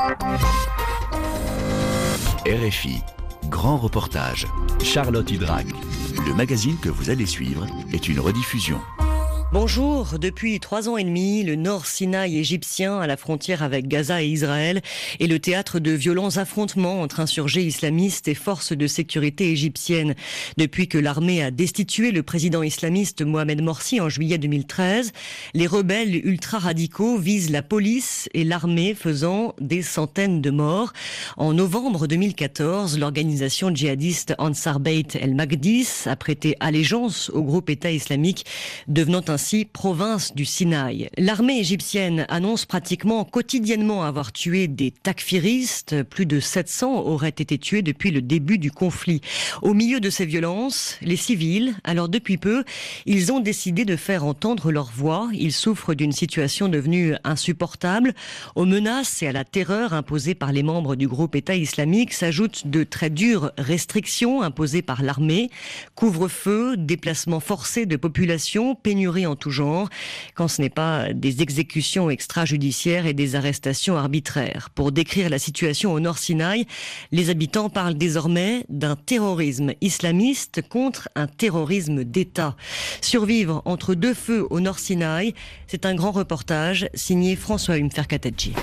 RFI, grand reportage. Charlotte Hydrac. Le magazine que vous allez suivre est une rediffusion. Bonjour, depuis 3 ans et demi, le Nord Sinaï égyptien à la frontière avec Gaza et Israël est le théâtre de violents affrontements entre insurgés islamistes et forces de sécurité égyptiennes. Depuis que l'armée a destitué le président islamiste Mohamed Morsi en juillet 2013, les rebelles ultra-radicaux visent la police et l'armée, faisant des centaines de morts. En novembre 2014, l'organisation djihadiste Ansar Beit el-Magdis a prêté allégeance au groupe État islamique, devenant ainsi province du Sinaï. L'armée égyptienne annonce pratiquement quotidiennement avoir tué des takfiristes. Plus de 700 auraient été tués depuis le début du conflit. Au milieu de ces violences, les civils, alors depuis peu, ils ont décidé de faire entendre leur voix. Ils souffrent d'une situation devenue insupportable. Aux menaces et à la terreur imposées par les membres du groupe État islamique s'ajoutent de très dures restrictions imposées par l'armée. Couvre-feu, déplacements forcés de population, pénurie en tout genre, quand ce n'est pas des exécutions extrajudiciaires et des arrestations arbitraires. Pour décrire la situation au Nord Sinaï, les habitants parlent désormais d'un terrorisme islamiste contre un terrorisme d'État. Survivre entre deux feux au Nord Sinaï, c'est un grand reportage signé François Ferkatadji.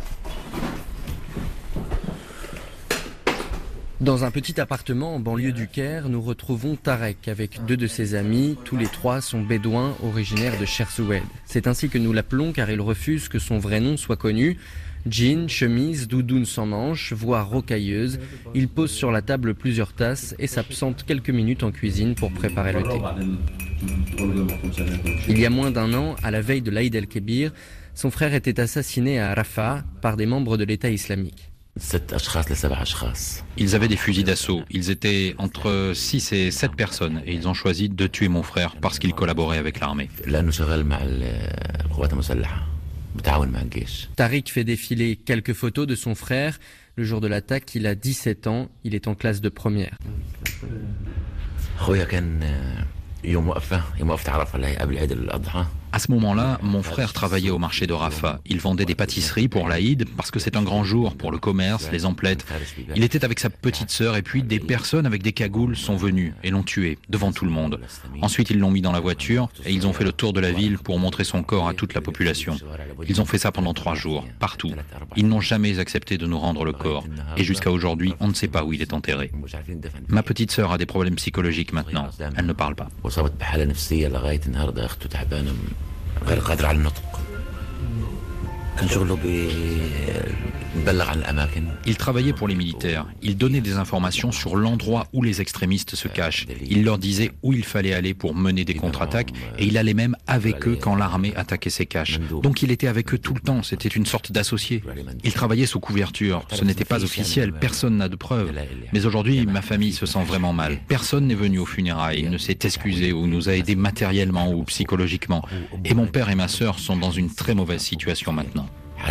Dans un petit appartement en banlieue du Caire, nous retrouvons Tarek avec 2 de ses amis. Tous les 3 sont bédouins originaires de Chersoued. C'est ainsi que nous l'appelons car il refuse que son vrai nom soit connu. Jean, chemise, doudoune sans manches, voix rocailleuse. Il pose sur la table plusieurs tasses et s'absente quelques minutes en cuisine pour préparer le thé. Il y a moins d'1 an, à la veille de l'Aïd el-Kébir, son frère était assassiné à Rafah par des membres de l'État islamique. Ils avaient des fusils d'assaut. Ils étaient entre 6 et 7 personnes et ils ont choisi de tuer mon frère parce qu'il collaborait avec l'armée. Tariq fait défiler quelques photos de son frère. Le jour de l'attaque, il a 17 ans. Il est en classe de première. À ce moment-là, mon frère travaillait au marché de Rafah. Il vendait des pâtisseries pour l'Aïd parce que c'est un grand jour pour le commerce, les emplettes. Il était avec sa petite sœur et puis des personnes avec des cagoules sont venues et l'ont tué devant tout le monde. Ensuite, ils l'ont mis dans la voiture et ils ont fait le tour de la ville pour montrer son corps à toute la population. Ils ont fait ça pendant 3 jours, partout. Ils n'ont jamais accepté de nous rendre le corps. Et jusqu'à aujourd'hui, on ne sait pas où il est enterré. Ma petite sœur a des problèmes psychologiques maintenant. Elle ne parle pas. Il travaillait pour les militaires. Il donnait des informations sur l'endroit où les extrémistes se cachent. Il leur disait où il fallait aller pour mener des contre-attaques et il allait même avec eux quand l'armée attaquait ses caches. Donc il était avec eux tout le temps, c'était une sorte d'associé. Il travaillait sous couverture, ce n'était pas officiel, personne n'a de preuves. Mais aujourd'hui, ma famille se sent vraiment mal. Personne n'est venu aux funérailles, ne s'est excusé ou nous a aidés matériellement ou psychologiquement. Et mon père et ma sœur sont dans une très mauvaise situation maintenant.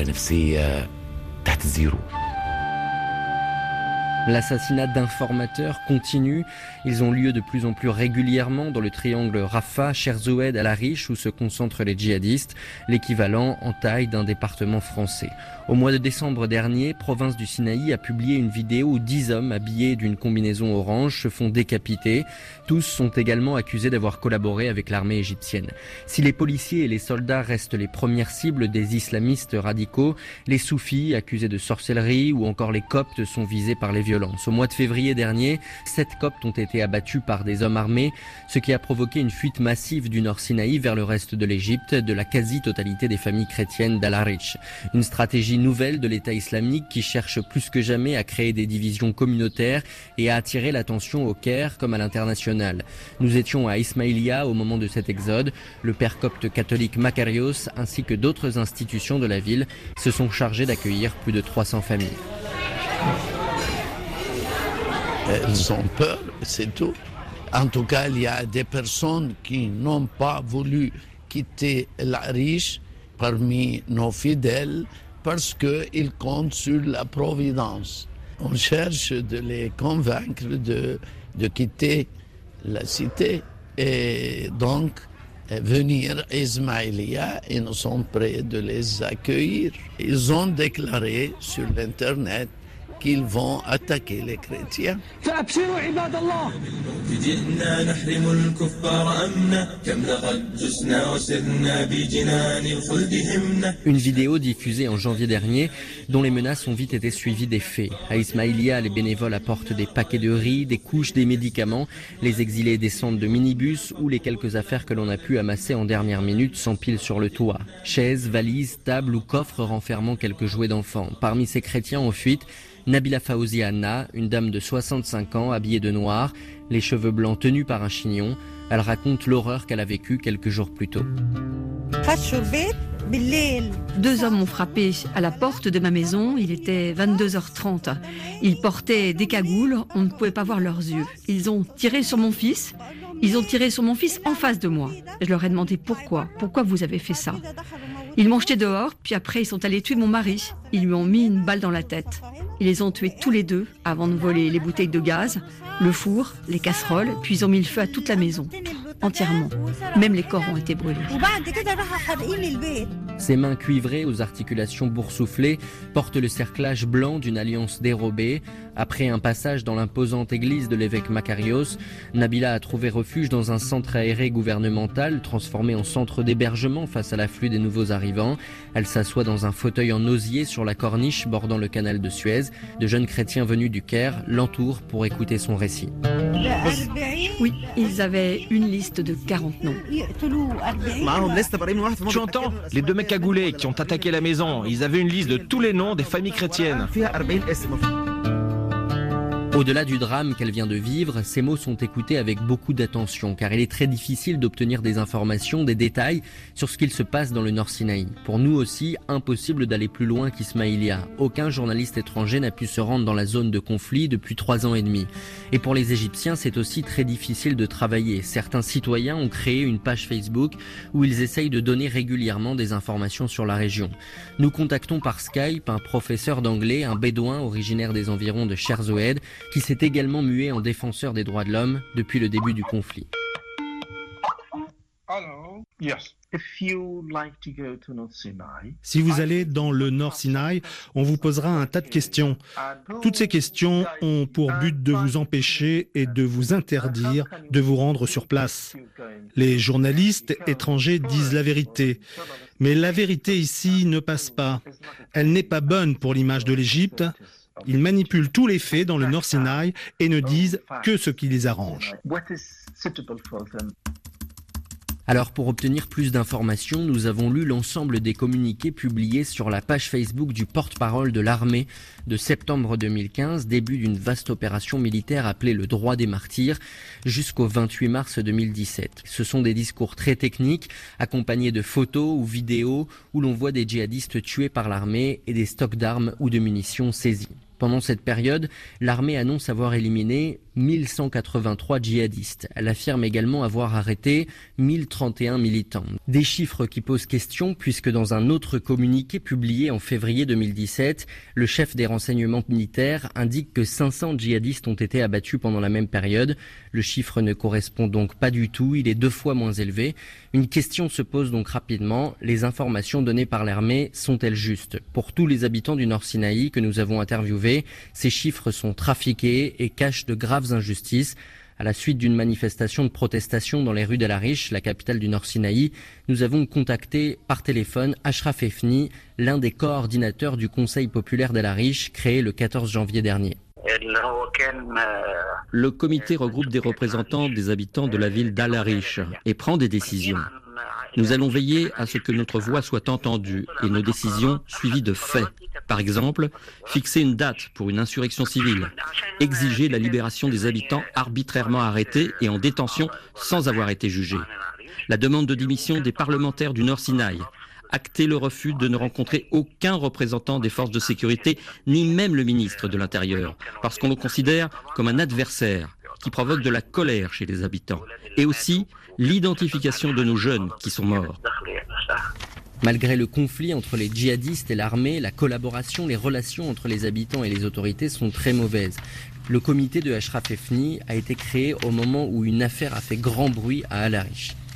L'assassinat d'informateurs continue. Ils ont lieu de plus en plus régulièrement dans le triangle Rafah, Chersoued, Al-Arish où se concentrent les djihadistes, l'équivalent en taille d'un département français. Au mois de décembre dernier, Province du Sinaï a publié une vidéo où 10 hommes habillés d'une combinaison orange se font décapiter. Tous sont également accusés d'avoir collaboré avec l'armée égyptienne. Si les policiers et les soldats restent les premières cibles des islamistes radicaux, les soufis accusés de sorcellerie ou encore les coptes sont visés par les violences. Au mois de février dernier, 7 coptes ont été abattus par des hommes armés, ce qui a provoqué une fuite massive du Nord Sinaï vers le reste de l'Égypte, de la quasi-totalité des familles chrétiennes d'Al-Arish. Une stratégie nouvelle de l'État islamique qui cherche plus que jamais à créer des divisions communautaires et à attirer l'attention au Caire comme à l'international. Nous étions à Ismaïlia au moment de cet exode. Le père copte catholique Makarios ainsi que d'autres institutions de la ville se sont chargés d'accueillir plus de 300 familles. Elles ont peur, c'est tout. En tout cas, il y a des personnes qui n'ont pas voulu quitter l'Arish parmi nos fidèles parce qu'ils comptent sur la providence. On cherche de les convaincre de quitter la cité et donc venir à Ismaïlia et nous sommes prêts de les accueillir. Ils ont déclaré sur l'Internet qu'ils vont attaquer les chrétiens. Une vidéo diffusée en janvier dernier dont les menaces ont vite été suivies des faits. À Ismaïlia, les bénévoles apportent des paquets de riz, des couches, des médicaments. Les exilés descendent de minibus où les quelques affaires que l'on a pu amasser en dernière minute s'empilent sur le toit. Chaises, valises, tables ou coffres renfermant quelques jouets d'enfants. Parmi ces chrétiens en fuite, Nabila Fawzi Anna, une dame de 65 ans habillée de noir, les cheveux blancs tenus par un chignon. Elle raconte l'horreur qu'elle a vécue quelques jours plus tôt. 2 hommes ont frappé à la porte de ma maison, il était 22h30. Ils portaient des cagoules, on ne pouvait pas voir leurs yeux. Ils ont tiré sur mon fils, en face de moi. Je leur ai demandé pourquoi vous avez fait ça. Ils m'ont jeté dehors, puis après ils sont allés tuer mon mari. Ils lui ont mis une balle dans la tête. Ils les ont tués tous les deux avant de voler les bouteilles de gaz, le four, les casseroles, puis ils ont mis le feu à toute la maison, entièrement. Même les corps ont été brûlés. Ses mains cuivrées aux articulations boursouflées portent le cerclage blanc d'une alliance dérobée. Après un passage dans l'imposante église de l'évêque Makarios, Nabila a trouvé refuge dans un centre aéré gouvernemental transformé en centre d'hébergement face à l'afflux des nouveaux arrivants. Elle s'assoit dans un fauteuil en osier sur la corniche bordant le canal de Suez. De jeunes chrétiens venus du Caire l'entourent pour écouter son récit. Oui, ils avaient une liste de 40 noms. Tu entends? Les 2 mecs cagoulés qui ont attaqué la maison, ils avaient une liste de tous les noms des familles chrétiennes. Au-delà du drame qu'elle vient de vivre, ces mots sont écoutés avec beaucoup d'attention car il est très difficile d'obtenir des informations, des détails sur ce qu'il se passe dans le Nord Sinaï. Pour nous aussi, impossible d'aller plus loin qu'Ismaïlia. Aucun journaliste étranger n'a pu se rendre dans la zone de conflit depuis 3 ans et demi. Et pour les Égyptiens, c'est aussi très difficile de travailler. Certains citoyens ont créé une page Facebook où ils essayent de donner régulièrement des informations sur la région. Nous contactons par Skype un professeur d'anglais, un bédouin originaire des environs de Cherzoued, qui s'est également mué en défenseur des droits de l'homme depuis le début du conflit. Si vous allez dans le Nord Sinaï, on vous posera un tas de questions. Toutes ces questions ont pour but de vous empêcher et de vous interdire de vous rendre sur place. Les journalistes étrangers disent la vérité. Mais la vérité ici ne passe pas. Elle n'est pas bonne pour l'image de l'Égypte. Ils manipulent tous les faits dans le Nord Sinaï et ne disent que ce qui les arrange. Alors pour obtenir plus d'informations, nous avons lu l'ensemble des communiqués publiés sur la page Facebook du porte-parole de l'armée de septembre 2015, début d'une vaste opération militaire appelée le droit des martyrs, jusqu'au 28 mars 2017. Ce sont des discours très techniques, accompagnés de photos ou vidéos où l'on voit des djihadistes tués par l'armée et des stocks d'armes ou de munitions saisis. Pendant cette période, l'armée annonce avoir éliminé 1183 djihadistes. Elle affirme également avoir arrêté 1031 militants. Des chiffres qui posent question puisque dans un autre communiqué publié en février 2017, le chef des renseignements militaires indique que 500 djihadistes ont été abattus pendant la même période. Le chiffre ne correspond donc pas du tout, il est 2 fois moins élevé. Une question se pose donc rapidement, les informations données par l'armée sont-elles justes? Pour tous les habitants du Nord Sinaï que nous avons interviewés, ces chiffres sont trafiqués et cachent de graves injustices. À la suite d'une manifestation de protestation dans les rues d'El Arish, la capitale du Nord Sinaï, nous avons contacté par téléphone Ashraf Efni, l'un des coordinateurs du Conseil populaire d'El Arish, créé le 14 janvier dernier. Le comité regroupe des représentants des habitants de la ville d'Al Arish et prend des décisions. Nous allons veiller à ce que notre voix soit entendue et nos décisions suivies de faits. Par exemple, fixer une date pour une insurrection civile, exiger la libération des habitants arbitrairement arrêtés et en détention sans avoir été jugés, la demande de démission des parlementaires du Nord Sinaï, acter le refus de ne rencontrer aucun représentant des forces de sécurité, ni même le ministre de l'Intérieur, parce qu'on le considère comme un adversaire qui provoque de la colère chez les habitants, et aussi l'identification de nos jeunes qui sont morts. Malgré le conflit entre les djihadistes et l'armée, la collaboration, les relations entre les habitants et les autorités sont très mauvaises. Le comité de Ashraf Efni a été créé au moment où une affaire a fait grand bruit à Al Arish.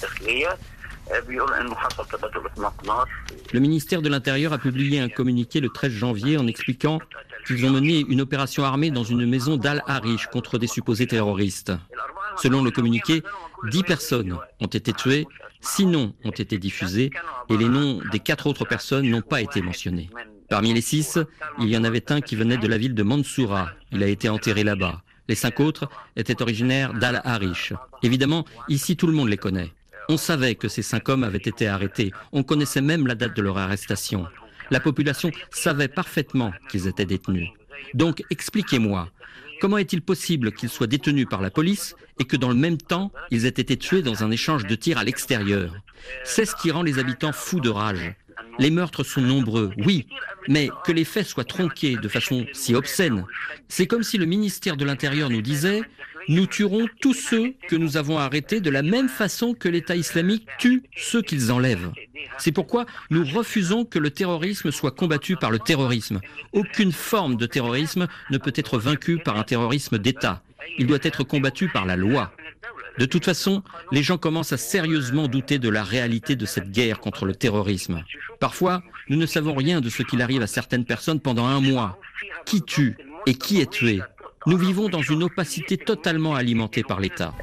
Le ministère de l'Intérieur a publié un communiqué le 13 janvier en expliquant qu'ils ont mené une opération armée dans une maison d'Al-Arish contre des supposés terroristes. Selon le communiqué, 10 personnes ont été tuées, 6 noms ont été diffusés et les noms des 4 autres personnes n'ont pas été mentionnés. Parmi les 6, il y en avait un qui venait de la ville de Mansoura. Il a été enterré là-bas. Les 5 autres étaient originaires d'Al-Arish. Évidemment, ici tout le monde les connaît. On savait que ces 5 hommes avaient été arrêtés. On connaissait même la date de leur arrestation. La population savait parfaitement qu'ils étaient détenus. Donc, expliquez-moi, comment est-il possible qu'ils soient détenus par la police et que dans le même temps, ils aient été tués dans un échange de tirs à l'extérieur? C'est ce qui rend les habitants fous de rage. Les meurtres sont nombreux, oui, mais que les faits soient tronqués de façon si obscène, c'est comme si le ministère de l'Intérieur nous disait « Nous tuerons tous ceux que nous avons arrêtés de la même façon que l'État islamique tue ceux qu'ils enlèvent ». C'est pourquoi nous refusons que le terrorisme soit combattu par le terrorisme. Aucune forme de terrorisme ne peut être vaincue par un terrorisme d'État. Il doit être combattu par la loi. De toute façon, les gens commencent à sérieusement douter de la réalité de cette guerre contre le terrorisme. Parfois, nous ne savons rien de ce qu'il arrive à certaines personnes pendant un mois. Qui tue et qui est tué? Nous vivons dans une opacité totalement alimentée par l'État.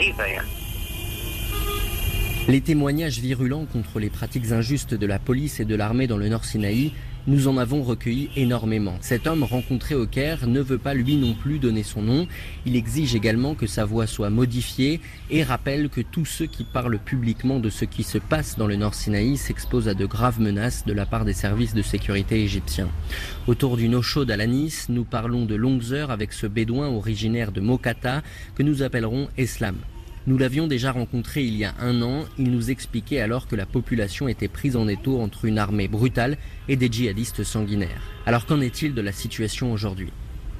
Les témoignages virulents contre les pratiques injustes de la police et de l'armée dans le Nord Sinaï, nous en avons recueilli énormément. Cet homme rencontré au Caire ne veut pas lui non plus donner son nom. Il exige également que sa voix soit modifiée et rappelle que tous ceux qui parlent publiquement de ce qui se passe dans le Nord Sinaï s'exposent à de graves menaces de la part des services de sécurité égyptiens. Autour d'une eau chaude à l'anis, nous parlons de longues heures avec ce bédouin originaire de Mokata que nous appellerons Eslam. Nous l'avions déjà rencontré il y a 1 an, il nous expliquait alors que la population était prise en étau entre une armée brutale et des djihadistes sanguinaires. Alors qu'en est-il de la situation aujourd'hui ?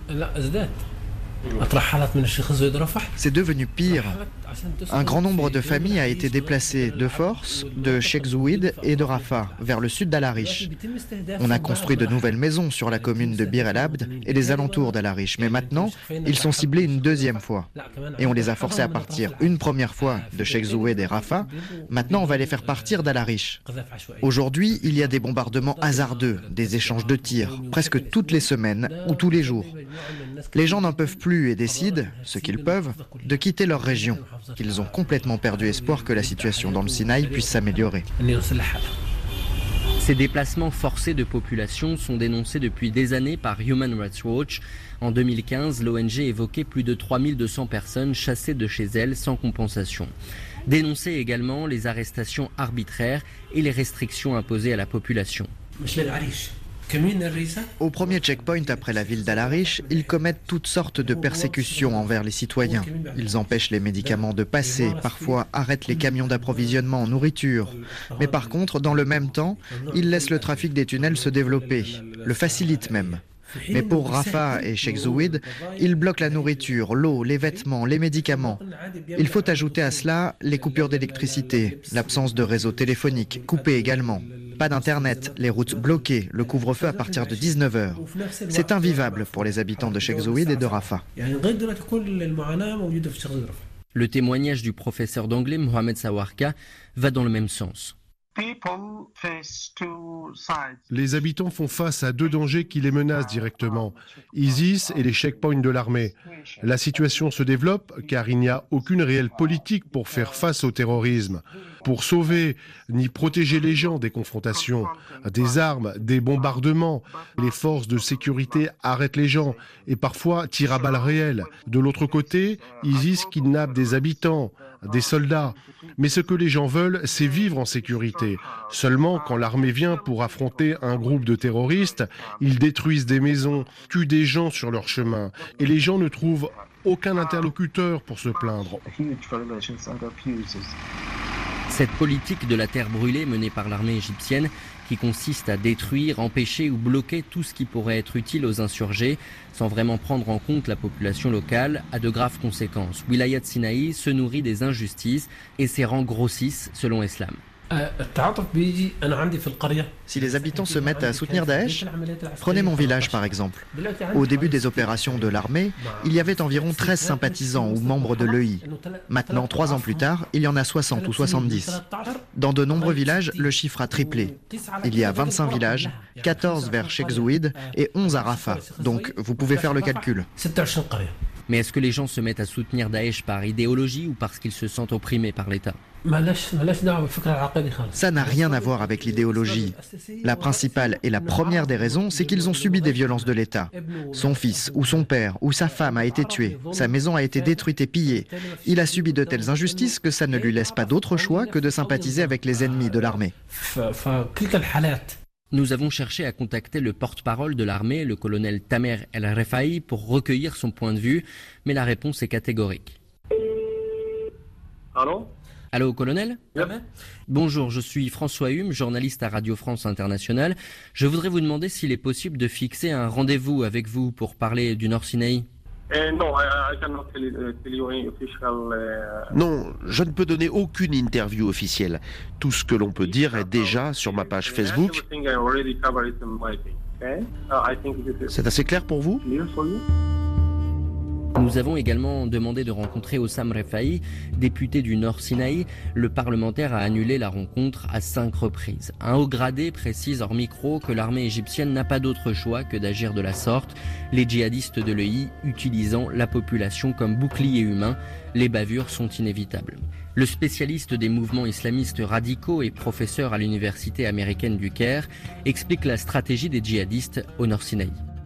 C'est devenu pire. Un grand nombre de familles a été déplacé de force de Sheikh Zouid et de Rafah vers le sud d'Al-Arish. On a construit de nouvelles maisons sur la commune de Bir el-Abd et les alentours d'Al-Arish, mais maintenant, ils sont ciblés une 2e fois. Et on les a forcés à partir une première fois de Sheikh Zouid et Rafah. Maintenant, on va les faire partir d'Al-Arish. Aujourd'hui, il y a des bombardements hasardeux, des échanges de tirs, presque toutes les semaines ou tous les jours. Les gens n'en peuvent plus et décident, ce qu'ils peuvent, de quitter leur région. Ils ont complètement perdu espoir que la situation dans le Sinaï puisse s'améliorer. Ces déplacements forcés de population sont dénoncés depuis des années par Human Rights Watch. En 2015, l'ONG évoquait plus de 3200 personnes chassées de chez elles sans compensation. Dénonçaient également les arrestations arbitraires et les restrictions imposées à la population. Au premier checkpoint après la ville d'Al-Arish, ils commettent toutes sortes de persécutions envers les citoyens. Ils empêchent les médicaments de passer, parfois arrêtent les camions d'approvisionnement en nourriture. Mais par contre, dans le même temps, ils laissent le trafic des tunnels se développer, le facilitent même. Mais pour Rafah et Sheikh Zouid, ils bloquent la nourriture, l'eau, les vêtements, les médicaments. Il faut ajouter à cela les coupures d'électricité, l'absence de réseau téléphonique, coupé également. Pas d'internet, les routes bloquées, le couvre-feu à partir de 19h. C'est invivable pour les habitants de Sheikh Zouid et de Rafah. Le témoignage du professeur d'anglais Mohamed Sawarka va dans le même sens. Les habitants font face à 2 dangers qui les menacent directement, ISIS et les checkpoints de l'armée. La situation se développe car il n'y a aucune réelle politique pour faire face au terrorisme, pour sauver ni protéger les gens des confrontations, des armes, des bombardements. Les forces de sécurité arrêtent les gens et parfois tirent à balles réelles. De l'autre côté, ISIS kidnappe des habitants, des soldats. Mais ce que les gens veulent, c'est vivre en sécurité. Seulement, quand l'armée vient pour affronter un groupe de terroristes, ils détruisent des maisons, tuent des gens sur leur chemin. Et les gens ne trouvent aucun interlocuteur pour se plaindre. Cette politique de la terre brûlée menée par l'armée égyptienne, qui consiste à détruire, empêcher ou bloquer tout ce qui pourrait être utile aux insurgés, sans vraiment prendre en compte la population locale, a de graves conséquences. Wilayat Sinaï se nourrit des injustices et ses rangs grossissent, selon Eslam. Si les habitants se mettent à soutenir Daesh, prenez mon village par exemple. Au début des opérations de l'armée, il y avait environ 13 sympathisants ou membres de l'EI. Maintenant, 3 ans plus tard, il y en a 60 ou 70. Dans de nombreux villages, le chiffre a triplé. Il y a 25 villages, 14 vers Sheikh Zouid et 11 à Rafah. Donc, vous pouvez faire le calcul. Mais est-ce que les gens se mettent à soutenir Daesh par idéologie ou parce qu'ils se sentent opprimés par l'État ? Ça n'a rien à voir avec l'idéologie. La principale et la première des raisons, c'est qu'ils ont subi des violences de l'État. Son fils, ou son père, ou sa femme a été tué. Sa maison a été détruite et pillée. Il a subi de telles injustices que ça ne lui laisse pas d'autre choix que de sympathiser avec les ennemis de l'armée. Nous avons cherché à contacter le porte-parole de l'armée, le colonel Tamer El-Refaï, pour recueillir son point de vue, mais la réponse est catégorique. Allô, colonel ? Bonjour, je suis François Hume, journaliste à Radio France Internationale. Je voudrais vous demander s'il est possible de fixer un rendez-vous avec vous pour parler du Nord Sinaï. Non, je ne peux donner aucune interview officielle. Tout ce que l'on peut dire est déjà sur ma page Facebook. C'est assez clair pour vous ? Nous avons également demandé de rencontrer Hossam Refaï, député du Nord Sinaï. Le parlementaire a annulé la rencontre à 5 reprises. Un haut gradé précise hors micro que l'armée égyptienne n'a pas d'autre choix que d'agir de la sorte, les djihadistes de l'EI utilisant la population comme bouclier humain. Les bavures sont inévitables. Le spécialiste des mouvements islamistes radicaux et professeur à l'université américaine du Caire explique la stratégie des djihadistes au Nord Sinaï.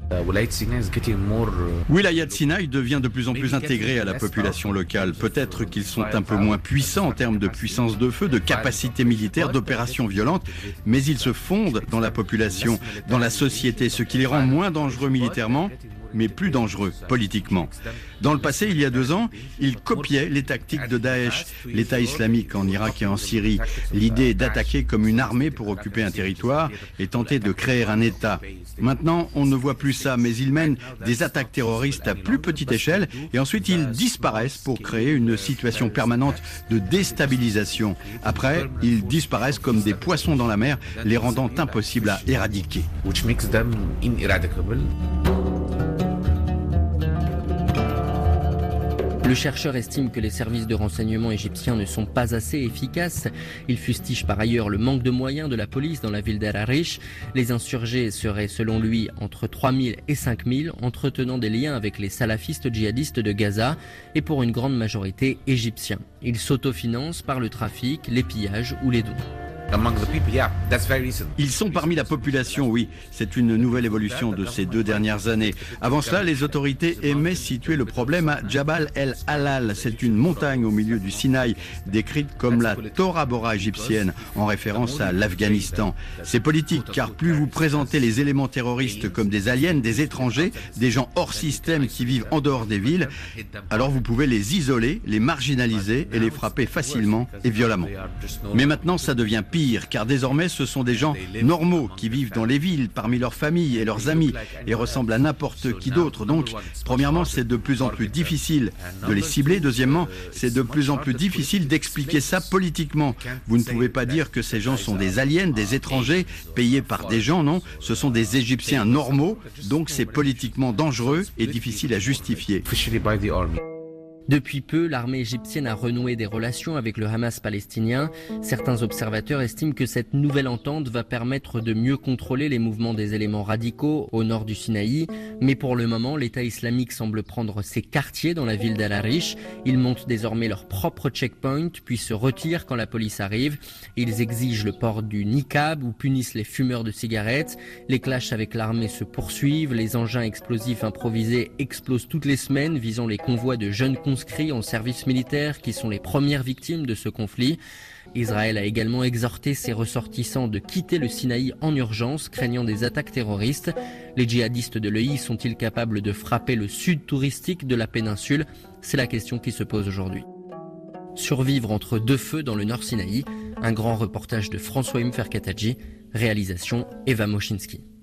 Wilayat Sinaï devient de plus en plus intégré à la population locale. Peut-être qu'ils sont un peu moins puissants en termes de puissance de feu, de capacité militaire, d'opérations violentes, mais ils se fondent dans la population, dans la société, ce qui les rend moins dangereux militairement, mais plus dangereux politiquement. Dans le passé, il y a 2 ans, ils copiaient les tactiques de Daesh, l'État islamique en Irak et en Syrie. L'idée d'attaquer comme une armée pour occuper un territoire et tenter de créer un État. Maintenant, on ne voit plus ça, mais ils mènent des attaques terroristes à plus petite échelle et ensuite ils disparaissent pour créer une situation permanente de déstabilisation. Après, ils disparaissent comme des poissons dans la mer, les rendant impossibles à éradiquer. Le chercheur estime que les services de renseignement égyptiens ne sont pas assez efficaces. Il fustige par ailleurs le manque de moyens de la police dans la ville d'Al-Arish. Les insurgés seraient selon lui entre 3000 et 5000, entretenant des liens avec les salafistes djihadistes de Gaza et pour une grande majorité égyptiens. Ils s'autofinancent par le trafic, les pillages ou les dons. Ils sont parmi la population, oui. C'est une nouvelle évolution de ces 2 dernières années. Avant cela, les autorités aimaient situer le problème à Jabal el-Halal. C'est une montagne au milieu du Sinaï, décrite comme la Tora Bora égyptienne, en référence à l'Afghanistan. C'est politique, car plus vous présentez les éléments terroristes comme des aliens, des étrangers, des gens hors système qui vivent en dehors des villes, alors vous pouvez les isoler, les marginaliser et les frapper facilement et violemment. Mais maintenant, ça devient pire, car désormais ce sont des gens normaux qui vivent dans les villes parmi leurs familles et leurs amis et ressemblent à n'importe qui d'autre. Donc, premièrement, c'est de plus en plus difficile de les cibler. Deuxièmement, c'est de plus en plus difficile d'expliquer ça politiquement. Vous ne pouvez pas dire que ces gens sont des aliens, des étrangers, payés par des gens, non. Ce sont des Égyptiens normaux, donc c'est politiquement dangereux et difficile à justifier. Depuis peu, l'armée égyptienne a renoué des relations avec le Hamas palestinien. Certains observateurs estiment que cette nouvelle entente va permettre de mieux contrôler les mouvements des éléments radicaux au nord du Sinaï. Mais pour le moment, l'État islamique semble prendre ses quartiers dans la ville d'Al-Arish. Ils montent désormais leur propre checkpoint, puis se retirent quand la police arrive. Ils exigent le port du niqab ou punissent les fumeurs de cigarettes. Les clashs avec l'armée se poursuivent. Les engins explosifs improvisés explosent toutes les semaines, visant les convois de jeunes conscrits en service militaire qui sont les premières victimes de ce conflit. Israël a également exhorté ses ressortissants de quitter le Sinaï en urgence, craignant des attaques terroristes. Les djihadistes de l'EI sont-ils capables de frapper le sud touristique de la péninsule? C'est la question qui se pose aujourd'hui. Survivre entre 2 feux dans le Nord Sinaï, un grand reportage de François Ferkataji, réalisation Eva Moshinsky.